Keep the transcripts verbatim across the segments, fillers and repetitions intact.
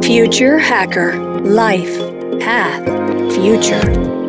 Future Hacker Life Path Future.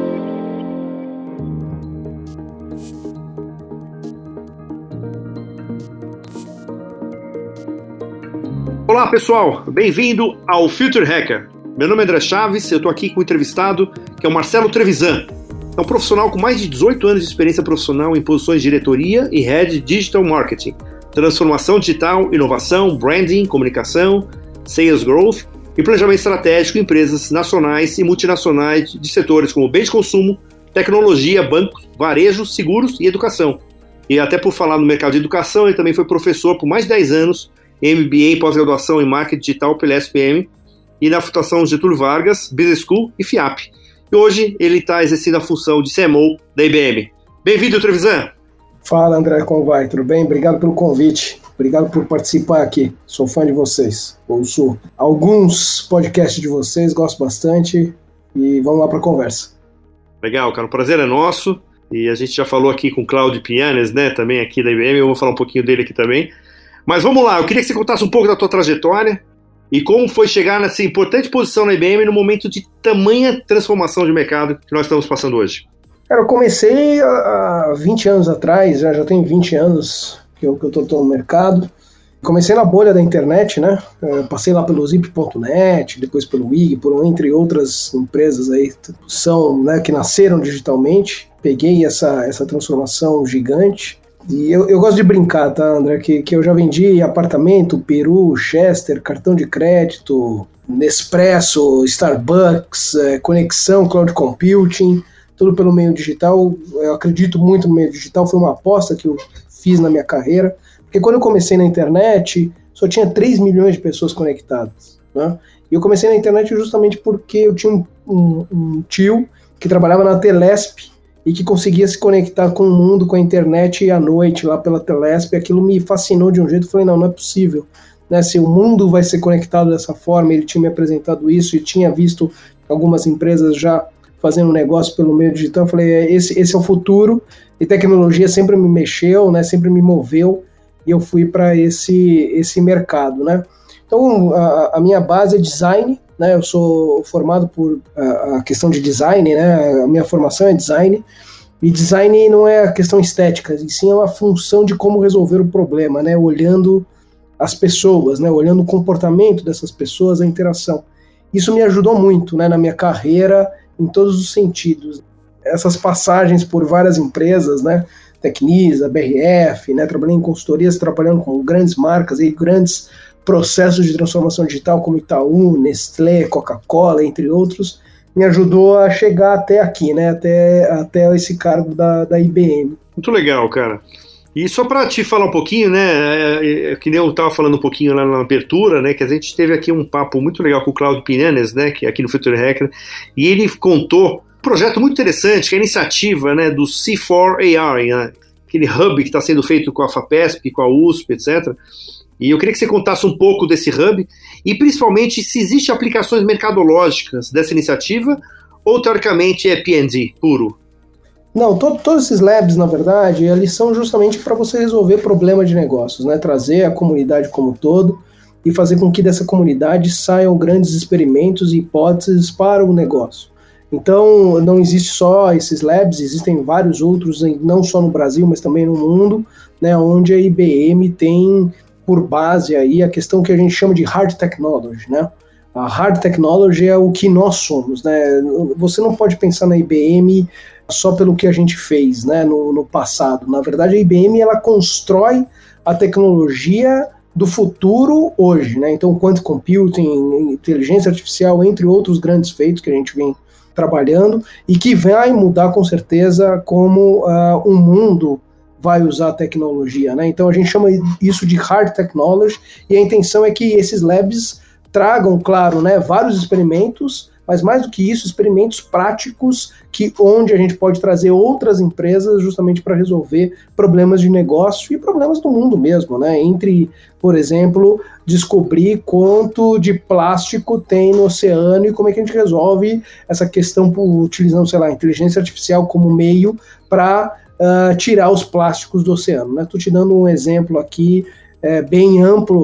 Olá pessoal, bem-vindo ao Future Hacker. Meu nome é André Chaves, eu estou aqui com um entrevistado que é o Marcelo Trevisan. É um profissional com mais de dezoito anos de experiência profissional em posições de diretoria e Head Digital Marketing, transformação digital, inovação, branding, comunicação, sales growth e planejamento estratégico em empresas nacionais e multinacionais de setores como bens de consumo, tecnologia, bancos, varejo, seguros e educação. E até por falar no mercado de educação, ele também foi professor por mais de dez anos, M B A e pós-graduação em marketing digital pela S P M e na Fundação Getúlio Vargas, Business School e FIAP. E hoje ele está exercendo a função de C M O da I B M. Bem-vindo, Trevisan! Fala, André, como vai? Tudo bem? Obrigado pelo convite. Obrigado por participar aqui. Sou fã de vocês. Ouço alguns podcasts de vocês, gosto bastante. E vamos lá para a conversa. Legal, cara. O prazer é nosso. E a gente já falou aqui com o Claudio Pianes, né? Também aqui da I B M. Eu vou falar um pouquinho dele aqui também. Mas vamos lá. Eu queria que você contasse um pouco da tua trajetória e como foi chegar nessa importante posição na I B M no momento de tamanha transformação de mercado que nós estamos passando hoje. Cara, eu comecei há vinte anos atrás, já, já tem vinte anos que eu estou no mercado. Comecei na bolha da internet, né? Eu passei lá pelo zip ponto net, depois pelo W I G, por, entre outras empresas aí são, né, que nasceram digitalmente. Peguei essa, essa transformação gigante. E eu, eu gosto de brincar, tá, André? Que, que eu já vendi apartamento, Peru, Chester, cartão de crédito, Nespresso, Starbucks, é, conexão, cloud computing, tudo pelo meio digital. Eu acredito muito no meio digital, foi uma aposta que eu fiz na minha carreira, porque quando eu comecei na internet, só tinha três milhões de pessoas conectadas, né? E eu comecei na internet justamente porque eu tinha um, um, um tio que trabalhava na Telesp e que conseguia se conectar com o mundo, com a internet à noite, lá pela Telesp, e aquilo me fascinou de um jeito. Eu falei, não, não é possível, né? Se o mundo vai ser conectado dessa forma, ele tinha me apresentado isso e tinha visto algumas empresas já fazendo negócio pelo meio digital. Eu falei, esse, esse é o futuro, e tecnologia sempre me mexeu, né, sempre me moveu, e eu fui para esse, esse mercado, né. Então, a, a minha base é design, né, eu sou formado por a, a questão de design, né, a minha formação é design, e design não é a questão estética, e sim é uma função de como resolver o problema, né, olhando as pessoas, né, olhando o comportamento dessas pessoas, a interação. Isso me ajudou muito, né, na minha carreira, em todos os sentidos. Essas passagens por várias empresas, né, Tecnisa, B R F, né, trabalhei em consultorias, trabalhando com grandes marcas e grandes processos de transformação digital como Itaú, Nestlé, Coca-Cola, entre outros, me ajudou a chegar até aqui, né, até, até esse cargo da, da I B M. Muito legal, cara. E só para te falar um pouquinho, né, é, é, que nem eu estava falando um pouquinho lá na abertura, né, que a gente teve aqui um papo muito legal com o Claudio Pianes, né, que é aqui no Future Hacker, e ele contou um projeto muito interessante, que é a iniciativa, né, do C quatro A R, né, aquele hub que está sendo feito com a FAPESP, com a U S P, etcétera. E eu queria que você contasse um pouco desse hub e principalmente se existem aplicações mercadológicas dessa iniciativa ou teoricamente é P and D puro. Não, to- todos esses labs, na verdade, eles são justamente para você resolver problemas de negócios, né? Trazer a comunidade como um todo e fazer com que dessa comunidade saiam grandes experimentos e hipóteses para o negócio. Então, não existe só esses labs, existem vários outros, não só no Brasil, mas também no mundo, né? Onde a I B M tem por base aí a questão que a gente chama de hard technology, né? A hard technology é o que nós somos, né? Você não pode pensar na I B M só pelo que a gente fez, né, no, no passado. Na verdade, a I B M ela constrói a tecnologia do futuro hoje, né? Então, quantum computing, inteligência artificial, entre outros grandes feitos que a gente vem trabalhando e que vai mudar com certeza como uh, o mundo vai usar a tecnologia, né? Então, a gente chama isso de hard technology e a intenção é que esses labs tragam, claro, né, vários experimentos, mas mais do que isso, experimentos práticos que, onde a gente pode trazer outras empresas justamente para resolver problemas de negócio e problemas do mundo mesmo, né? Entre, por exemplo, descobrir quanto de plástico tem no oceano e como é que a gente resolve essa questão por, utilizando, sei lá, inteligência artificial como meio para uh, tirar os plásticos do oceano, né? Estou te dando um exemplo aqui é, bem amplo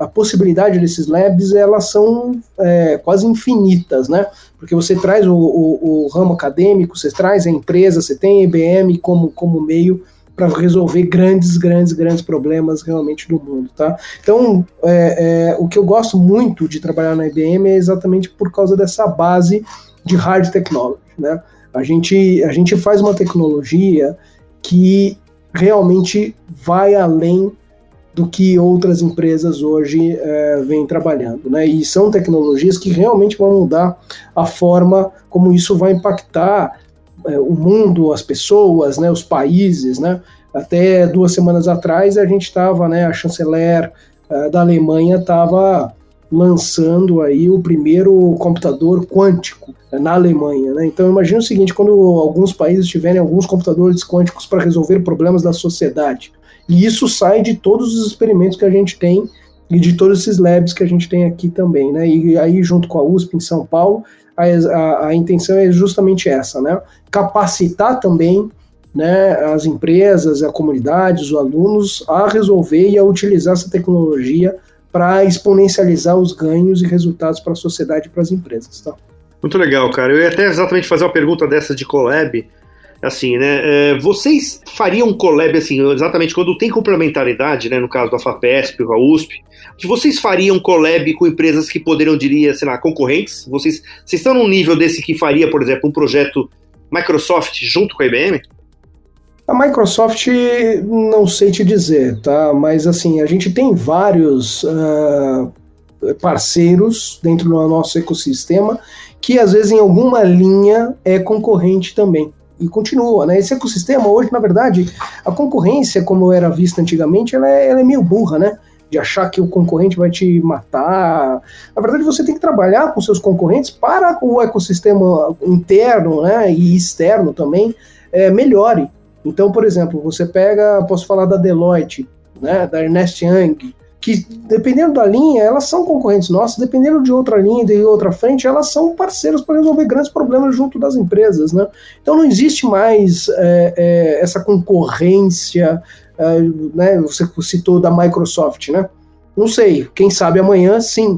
a possibilidade desses labs, elas são é, quase infinitas, né? Porque você traz o, o, o ramo acadêmico, você traz a empresa, você tem a I B M como, como meio para resolver grandes, grandes, grandes problemas realmente do mundo, tá? Então, é, é, o que eu gosto muito de trabalhar na I B M é exatamente por causa dessa base de hard technology, né? A gente, a gente faz uma tecnologia que realmente vai além do que outras empresas hoje é, vêm trabalhando, né? E são tecnologias que realmente vão mudar a forma como isso vai impactar é, o mundo, as pessoas, né, os países, né? Até duas semanas atrás a gente estava, né, a chanceler é, da Alemanha estava lançando aí o primeiro computador quântico na Alemanha, né? Então imagina o seguinte, quando alguns países tiverem alguns computadores quânticos para resolver problemas da sociedade, e isso sai de todos os experimentos que a gente tem e de todos esses labs que a gente tem aqui também, né? E aí junto com a U S P em São Paulo, a, a, a intenção é justamente essa, né? Capacitar também, né, as empresas, a comunidade, os alunos a resolver e a utilizar essa tecnologia para exponencializar os ganhos e resultados para a sociedade e para as empresas, tá? Muito legal, cara. Eu ia até exatamente fazer uma pergunta dessa de collab, assim, né? É, vocês fariam collab, assim, exatamente quando tem complementaridade, né? No caso da FAPESP, com a U S P, que vocês fariam collab com empresas que poderiam, diria, sei lá, concorrentes? Vocês, vocês estão num nível desse que faria, por exemplo, um projeto Microsoft junto com a I B M? A Microsoft, não sei te dizer, tá? Mas assim, a gente tem vários uh, parceiros dentro do nosso ecossistema que às vezes em alguma linha é concorrente também. E continua, né? Esse ecossistema hoje, na verdade, a concorrência, como era vista antigamente, ela é, ela é meio burra, né? De achar que o concorrente vai te matar. Na verdade, você tem que trabalhar com seus concorrentes para que o ecossistema interno, né, e externo também é, melhore. Então, por exemplo, você pega, posso falar da Deloitte, né, da Ernst Young, que dependendo da linha, elas são concorrentes nossas, dependendo de outra linha, de outra frente, elas são parceiros para resolver grandes problemas junto das empresas, né? Então não existe mais é, é, essa concorrência, é, né, você citou da Microsoft, né? Não sei, quem sabe amanhã sim,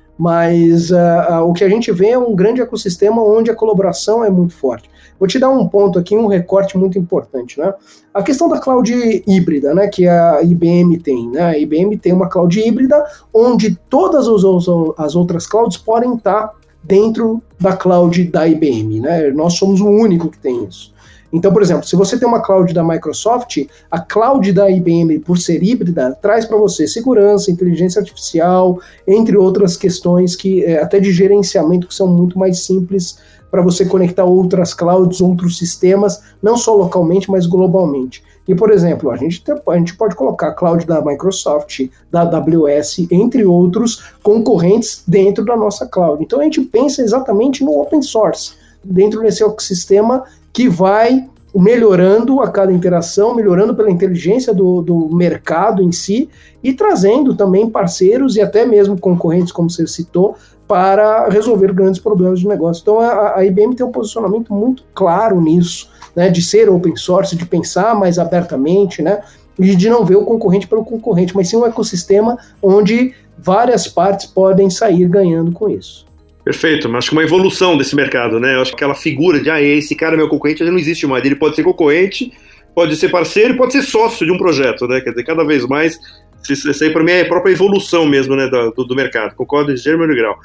mas uh, uh, o que a gente vê é um grande ecossistema onde a colaboração é muito forte. Vou te dar um ponto aqui, um recorte muito importante, né? A questão da cloud híbrida, né, que a I B M tem, né? A I B M tem uma cloud híbrida onde todas as outras clouds podem estar dentro da cloud da I B M, né? Nós somos o único que tem isso. Então, por exemplo, se você tem uma cloud da Microsoft, a cloud da I B M, por ser híbrida, traz para você segurança, inteligência artificial, entre outras questões que até de gerenciamento que são muito mais simples para você conectar outras clouds, outros sistemas, não só localmente, mas globalmente. E, por exemplo, a gente, tem, a gente pode colocar a cloud da Microsoft, da A W S, entre outros concorrentes dentro da nossa cloud. Então, a gente pensa exatamente no open source, dentro desse ecossistema que vai melhorando a cada interação, melhorando pela inteligência do, do mercado em si e trazendo também parceiros e até mesmo concorrentes, como você citou, para resolver grandes problemas de negócio. Então a, a I B M tem um posicionamento muito claro nisso, né, de ser open source, de pensar mais abertamente, né, e de não ver o concorrente pelo concorrente, mas sim um ecossistema onde várias partes podem sair ganhando com isso. Perfeito, mas acho que uma evolução desse mercado, né? Eu acho que aquela figura de, ah, esse cara é meu concorrente, ele não existe mais. Ele pode ser concorrente, pode ser parceiro, pode ser sócio de um projeto, né? Quer dizer, cada vez mais, isso aí para mim é a própria evolução mesmo, né, do, do mercado. Concordo em gênero e grau.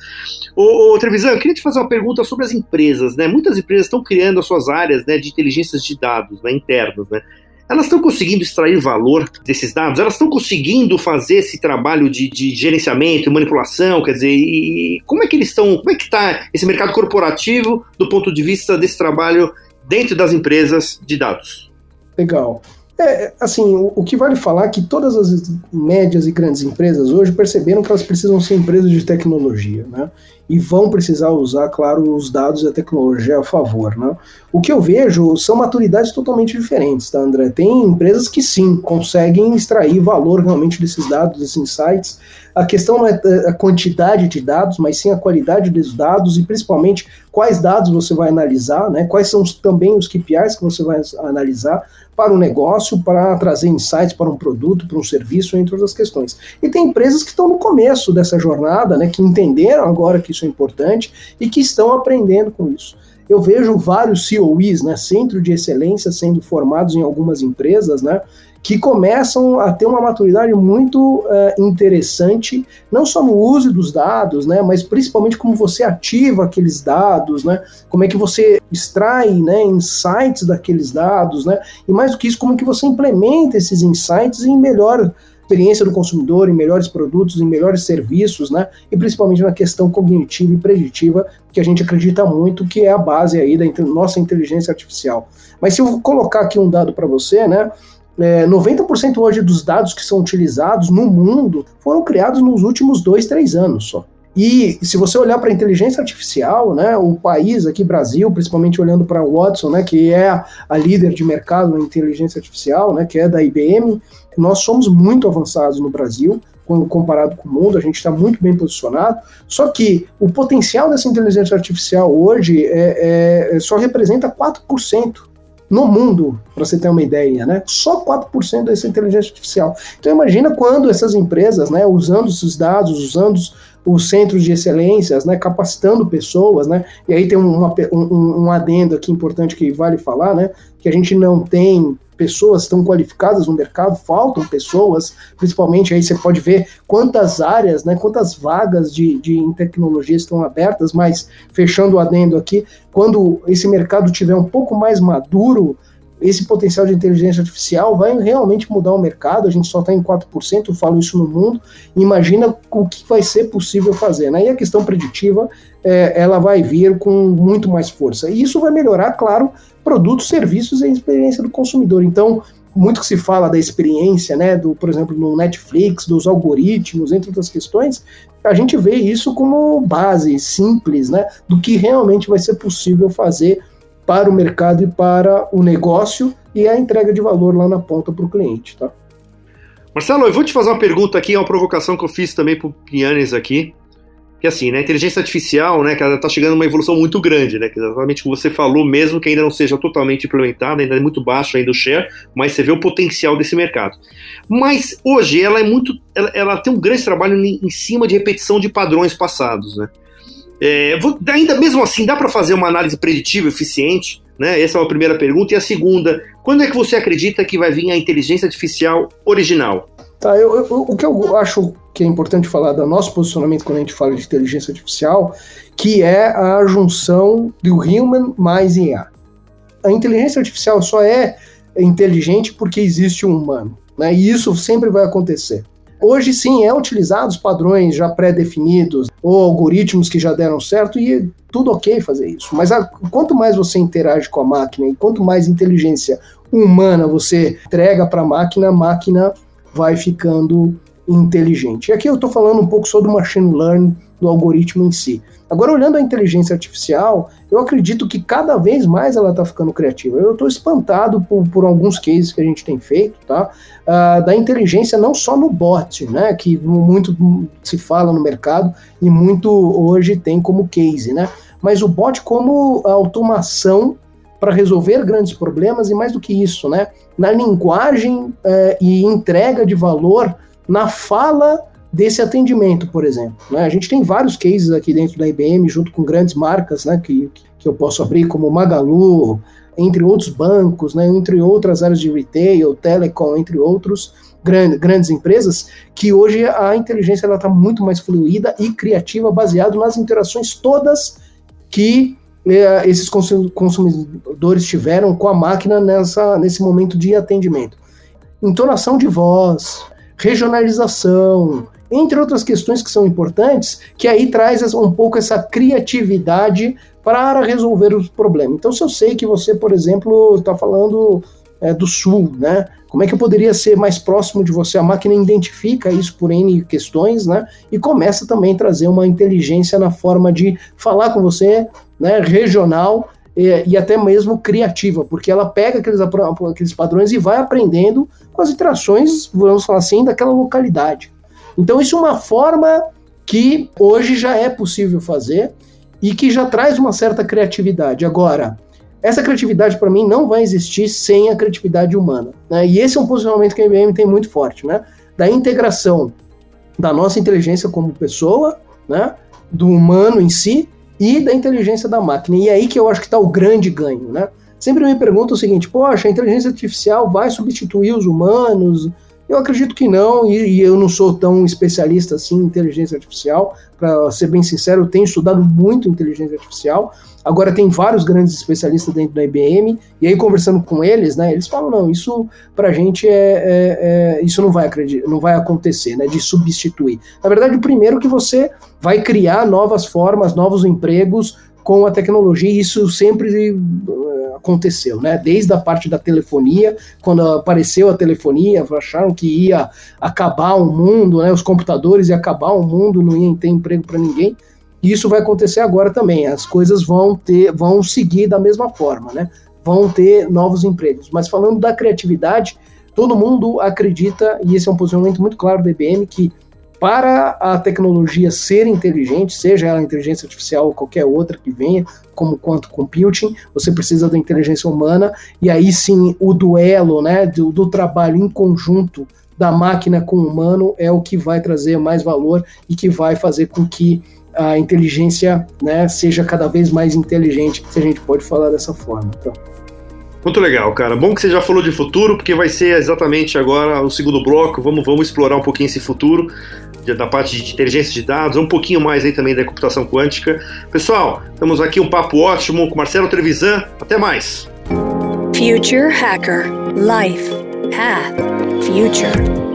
Ô, ô Trevisan, eu queria te fazer uma pergunta sobre as empresas, né? Muitas empresas estão criando as suas áreas, né, de inteligências de dados, né, internas, né? Elas estão conseguindo extrair valor desses dados? Elas estão conseguindo fazer esse trabalho de, de gerenciamento e manipulação? Quer dizer, e como é que eles estão, como é que está esse mercado corporativo do ponto de vista desse trabalho dentro das empresas de dados? Legal. É, assim, o, o que vale falar é que todas as médias e grandes empresas hoje perceberam que elas precisam ser empresas de tecnologia, né? E vão precisar usar, claro, os dados e a tecnologia a favor, né? O que eu vejo são maturidades totalmente diferentes, tá, André? Tem empresas que sim, conseguem extrair valor realmente desses dados, desses insights, a questão não é a quantidade de dados, mas sim a qualidade dos dados e principalmente quais dados você vai analisar, né? Quais são os, também os K P Is que você vai analisar para o negócio, para trazer insights para um produto, para um serviço, entre outras questões. E tem empresas que estão no começo dessa jornada, né, que entenderam agora que isso é importante e que estão aprendendo com isso. Eu vejo vários C O Es, né, Centro de Excelência, sendo formados em algumas empresas, né, que começam a ter uma maturidade muito uh, interessante, não só no uso dos dados, né, mas principalmente como você ativa aqueles dados, né, como é que você extrai, né, insights daqueles dados, né, e mais do que isso, como é que você implementa esses insights em melhor experiência do consumidor, em melhores produtos, em melhores serviços, né, e principalmente na questão cognitiva e preditiva, que a gente acredita muito que é a base aí da nossa inteligência artificial. Mas se eu colocar aqui um dado para você, né, É, noventa por cento hoje dos dados que são utilizados no mundo foram criados nos últimos dois, três anos só. E se você olhar para a inteligência artificial, né, o país aqui, Brasil, principalmente olhando para a Watson, né, que é a, a líder de mercado na inteligência artificial, né, que é da I B M, nós somos muito avançados no Brasil, quando comparado com o mundo, a gente está muito bem posicionado, só que o potencial dessa inteligência artificial hoje é, é, só representa quatro por cento. No mundo, para você ter uma ideia, né? Só quatro por cento dessa inteligência artificial. Então imagina quando essas empresas, né, usando esses dados, usando os centros de excelências, né, capacitando pessoas, né? E aí tem uma, um, um adendo aqui importante que vale falar, né? Que a gente não tem pessoas tão qualificadas no mercado, faltam pessoas, principalmente aí você pode ver quantas áreas, né, quantas vagas de, de tecnologia estão abertas, mas fechando o adendo aqui, quando esse mercado tiver um pouco mais maduro, esse potencial de inteligência artificial vai realmente mudar o mercado, a gente só está em quatro por cento, eu falo isso no mundo, imagina o que vai ser possível fazer, né? E a questão preditiva, é, ela vai vir com muito mais força, e isso vai melhorar, claro, produtos, serviços e a experiência do consumidor. Então, muito que se fala da experiência, né, do, por exemplo, no Netflix, dos algoritmos, entre outras questões, a gente vê isso como base simples, né, do que realmente vai ser possível fazer para o mercado e para o negócio e a entrega de valor lá na ponta para o cliente, tá? Marcelo, eu vou te fazer uma pergunta aqui, uma provocação que eu fiz também para o Pianes aqui, que assim, né, a inteligência artificial, né, que ela está chegando a uma evolução muito grande, né, que exatamente como você falou, mesmo que ainda não seja totalmente implementada, ainda é muito baixo ainda o share, mas você vê o potencial desse mercado. Mas hoje ela é muito, ela, ela tem um grande trabalho em, em cima de repetição de padrões passados, né. É, vou, ainda mesmo assim, dá para fazer uma análise preditiva eficiente? Né? Essa é a primeira pergunta. E a segunda, quando é que você acredita que vai vir a inteligência artificial original? Tá, eu, eu, o que eu acho que é importante falar do nosso posicionamento quando a gente fala de inteligência artificial, que é a junção do human mais I A. A inteligência artificial só é inteligente porque existe um humano, né? E isso sempre vai acontecer. Hoje, sim, é utilizados padrões já pré-definidos ou algoritmos que já deram certo e tudo ok fazer isso. Mas a, quanto mais você interage com a máquina e quanto mais inteligência humana você entrega para a máquina, a máquina vai ficando inteligente. E aqui eu estou falando um pouco sobre o machine learning, do algoritmo em si. Agora, olhando a inteligência artificial, eu acredito que cada vez mais ela está ficando criativa. Eu estou espantado por, por alguns cases que a gente tem feito, tá? Uh, da inteligência não só no bot, né? Que muito se fala no mercado e muito hoje tem como case, né? Mas o bot como automação para resolver grandes problemas e mais do que isso, né? Na linguagem uh, e entrega de valor na fala desse atendimento, por exemplo. Né? A gente tem vários cases aqui dentro da I B M, junto com grandes marcas, né, que, que eu posso abrir, como Magalu, entre outros bancos, né, entre outras áreas de retail, telecom, entre outros grande, grandes empresas, que hoje a inteligência está muito mais fluida e criativa, baseado nas interações todas que eh, esses consumidores tiveram com a máquina nessa, nesse momento de atendimento. Entonação de voz, regionalização, entre outras questões que são importantes, que aí traz um pouco essa criatividade para resolver os problemas. Então, se eu sei que você, por exemplo, está falando é, do Sul, né? Como é que eu poderia ser mais próximo de você? A máquina identifica isso por N questões, né? E começa também a trazer uma inteligência na forma de falar com você, né? Regional e, e até mesmo criativa, porque ela pega aqueles, aqueles padrões e vai aprendendo com as interações, vamos falar assim, daquela localidade. Então isso é uma forma que hoje já é possível fazer e que já traz uma certa criatividade. Agora, essa criatividade para mim não vai existir sem a criatividade humana, né? E esse é um posicionamento que a I B M tem muito forte, né? Da integração da nossa inteligência como pessoa, né? Do humano em si e da inteligência da máquina. E é aí que eu acho que está o grande ganho, né? Sempre me perguntam o seguinte, poxa, a inteligência artificial vai substituir os humanos? Eu acredito que não, e, e eu não sou tão especialista assim em inteligência artificial. Para ser bem sincero, eu tenho estudado muito inteligência artificial. Agora tem vários grandes especialistas dentro da I B M, e aí conversando com eles, né, eles falam, não, isso pra gente é, é, é isso não vai, acreditar, não vai acontecer, né, de substituir. Na verdade, o primeiro que você vai criar novas formas, novos empregos com a tecnologia, e isso sempre uh, aconteceu, né, desde a parte da telefonia, quando apareceu a telefonia, acharam que ia acabar o mundo, né, os computadores ia acabar o mundo, não ia ter emprego para ninguém. E isso vai acontecer agora também, as coisas vão ter, vão seguir da mesma forma, né? Vão ter novos empregos. Mas falando da criatividade, todo mundo acredita, e esse é um posicionamento muito claro da I B M, que para a tecnologia ser inteligente, seja ela inteligência artificial ou qualquer outra que venha, como quantum computing, você precisa da inteligência humana, e aí sim o duelo, né, do, do trabalho em conjunto da máquina com o humano é o que vai trazer mais valor e que vai fazer com que a inteligência, né, seja cada vez mais inteligente, se a gente pode falar dessa forma. Então. Muito legal, cara. Bom que você já falou de futuro, porque vai ser exatamente agora o segundo bloco. Vamos, vamos explorar um pouquinho esse futuro da parte de inteligência de dados, um pouquinho mais aí também da computação quântica. Pessoal, estamos aqui um papo ótimo com Marcelo Trevisan. Até mais! Future Hacker. Life. Path. Future.